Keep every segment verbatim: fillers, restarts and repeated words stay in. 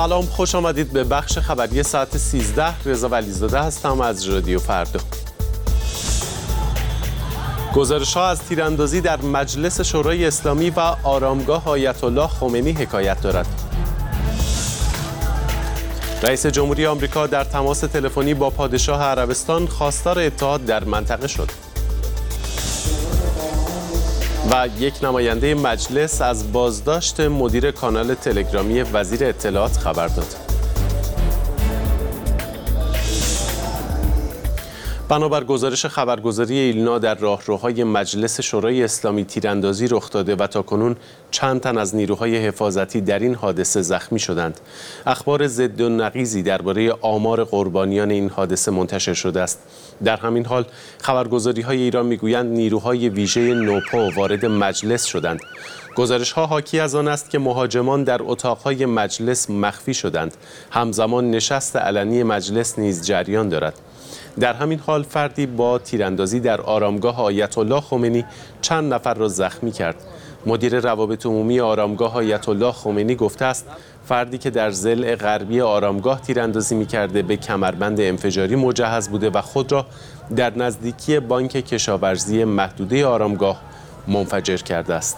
سلام، خوش آمدید به بخش خبری ساعت سیزده. رضا ولیزاده هستم از رادیو فردا. گزارش‌ها از تیراندازی در مجلس شورای اسلامی و آرامگاه آیت الله خمینی حکایت دارد. رئیس جمهوری آمریکا در تماس تلفنی با پادشاه عربستان خواستار اتحاد در منطقه شد. و یک نماینده مجلس از بازداشت مدیر کانال تلگرامی وزیر اطلاعات خبر داد. بنابر گزارش خبرگزاری ایلنا در راهروهای مجلس شورای اسلامی تیراندازی رخ داده و تاکنون چند تن از نیروهای حفاظتی در این حادثه زخمی شدند. اخبار ضد و نقیضی درباره آمار قربانیان این حادثه منتشر شده است. در همین حال خبرگزاری‌های ایران میگویند نیروهای ویژه نوپا وارد مجلس شدند. گزارش‌ها حاکی از آن است که مهاجمان در اتاق‌های مجلس مخفی شدند. همزمان نشست علنی مجلس نیز جریان دارد. در همین حال فردی با تیراندازی در آرامگاه آیت الله خمینی چند نفر را زخمی کرد. مدیر روابط عمومی آرامگاه آیت الله خمینی گفته است فردی که در ضلع غربی آرامگاه تیراندازی می‌کرده به کمربند انفجاری مجهز بوده و خود را در نزدیکی بانک کشاورزی محدوده آرامگاه منفجر کرده است.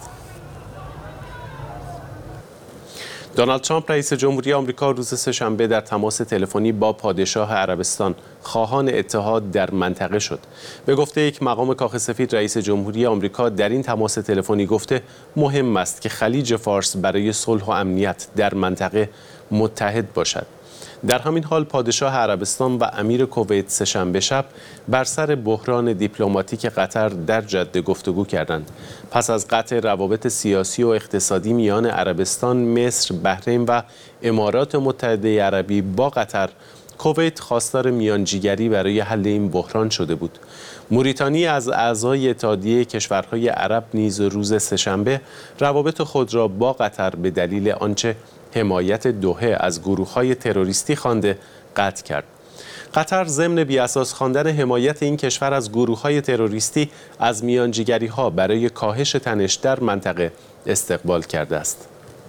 دونالد ترامپ رئیس جمهوری آمریکا روز سه‌شنبه در تماس تلفنی با پادشاه عربستان خواهان اتحاد در منطقه شد. به گفته یک مقام کاخ سفید، رئیس جمهوری آمریکا در این تماس تلفنی گفته مهم است که خلیج فارس برای صلح و امنیت در منطقه متحد باشد. در همین حال پادشاه عربستان و امیر کویت سه‌شنبه شب بر سر بحران دیپلماتیک قطر در جده گفتگو کردند. پس از قطع روابط سیاسی و اقتصادی میان عربستان، مصر، بحرین و امارات متحده عربی با قطر، کویت خواستار میانجیگری برای حل این بحران شده بود. موریتانی از اعضای اتحادیه کشورهای عرب نیز روز سه‌شنبه روابط خود را با قطر به دلیل آنچه حمایت دوحه از گروه‌های تروریستی خوانده قطع کرد. قطر ضمن بی‌اساس خواندن حمایت این کشور از گروه‌های تروریستی از میانجیگری‌ها برای کاهش تنش در منطقه استقبال کرده است.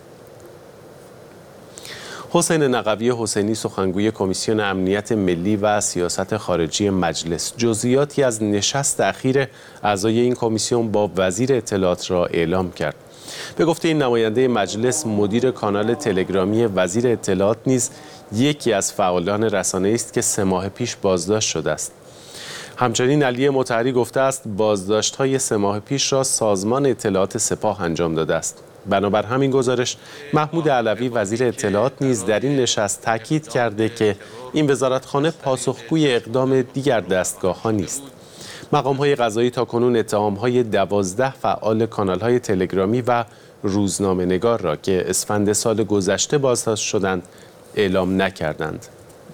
حسین نقوی حسینی، سخنگوی کمیسیون امنیت ملی و سیاست خارجی مجلس، جزئیاتی از نشست اخیر اعضای این کمیسیون با وزیر اطلاعات را اعلام کرد. به گفته این نماینده مجلس، مدیر کانال تلگرامی وزیر اطلاعات نیز یکی از فعالان رسانه‌ای است که سه ماه پیش بازداشت شده است. همچنین علی مطهری گفته است بازداشت‌های سه ماه پیش را سازمان اطلاعات سپاه انجام داده است. بنابر همین گزارش، محمود علوی وزیر اطلاعات نیز در این نشست تاکید کرده که این وزارتخانه پاسخگوی اقدام دیگر دستگاه‌ها نیست. مقام‌های قضایی تاکنون اتهام‌های دوازده فعال کانال‌های تلگرامی و روزنامه‌نگار را که اسفند سال گذشته بازداشت شدند اعلام نکردند.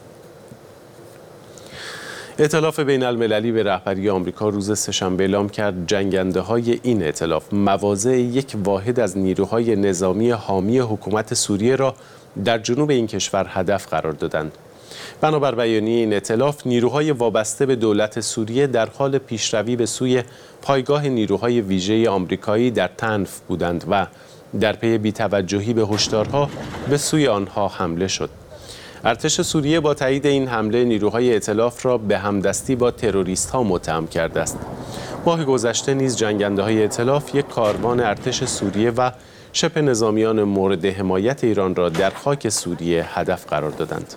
ائتلاف بین المللی به رهبری آمریکا روز سه‌شنبه اعلام کرد جنگنده‌های این ائتلاف مواضع یک واحد از نیروهای نظامی حامی حکومت سوریه را در جنوب این کشور هدف قرار دادند. بنابر بیانیه این ائتلاف، نیروهای وابسته به دولت سوریه در حال پیشروی به سوی پایگاه نیروهای ویژه آمریکایی در طنف بودند و در پی بی‌توجهی به هشدارها به سوی آنها حمله شد. ارتش سوریه با تایید این حمله نیروهای ائتلاف را به همدستی با تروریست‌ها متهم کرده است. ماه گذشته نیز جنگنده‌های ائتلاف یک کاروان ارتش سوریه و شبه نظامیان مورد حمایت ایران را در خاک سوریه هدف قرار دادند.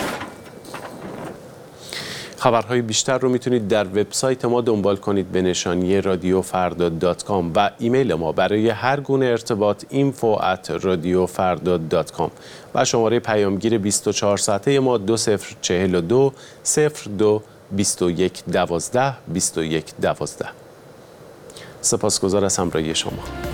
خبرهای بیشتر رو میتونید در وبسایت ما دنبال کنید به نشانی رادیو فردا دات کام و ایمیل ما برای هر گونه ارتباط اینفو ات رادیو فردا دات کام و شماره پیامگیر بیست و چهار ساعته ما دو صفر چهل و دو صفر دو بیست و یک دوازده بیست و یک دوازده. سپاسگزار از همراهی شما.